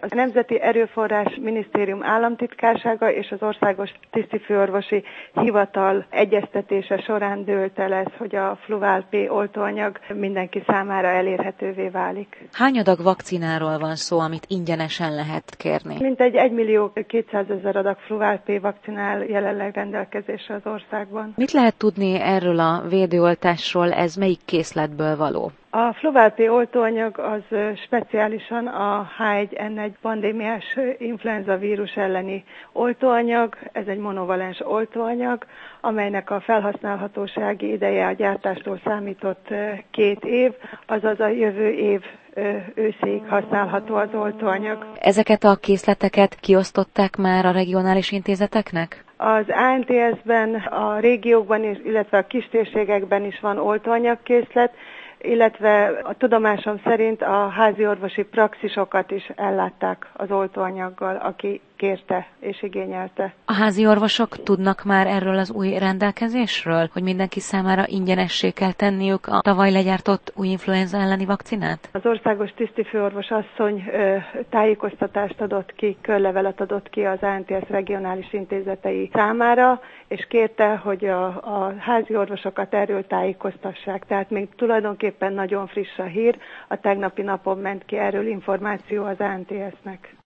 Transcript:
A Nemzeti Erőforrás Minisztérium államtitkársága és az Országos Tisztifőorvosi Hivatal egyeztetése során dőlt el ez, hogy a Fluval-P oltóanyag mindenki számára elérhetővé válik. Hány adag vakcináról van szó, amit ingyenesen lehet kérni? Mintegy 1.200.000 adag Fluval-P vakcinál jelenleg rendelkezésre az országban. Mit lehet tudni erről a védőoltásról, ez melyik készletből való? A Fluval-P oltóanyag az speciálisan a H1N1 pandémiás influenza vírus elleni oltóanyag. Ez egy monovalens oltóanyag, amelynek a felhasználhatósági ideje a gyártástól számított 2 év, azaz a jövő év őszéig használható az oltóanyag. Ezeket a készleteket kiosztották már a regionális intézeteknek? Az ANTS-ben, a régiókban, illetve a kistérségekben is van oltóanyagkészlet, illetve a tudomásom szerint a házi orvosi praxisokat is ellátták az oltóanyaggal, aki kérte és igényelte. A házi orvosok tudnak már erről az új rendelkezésről, hogy mindenki számára ingyenessé kell tenniük a tavaly legyártott új influenza elleni vakcinát? Az országos tisztifőorvos asszony tájékoztatást adott ki, körlevelet adott ki az ANTS regionális intézetei számára, és kérte, hogy a házi orvosokat erről tájékoztassák. Tehát még tulajdonképpen nagyon friss a hír, a tegnapi napon ment ki erről információ az ANTS-nek.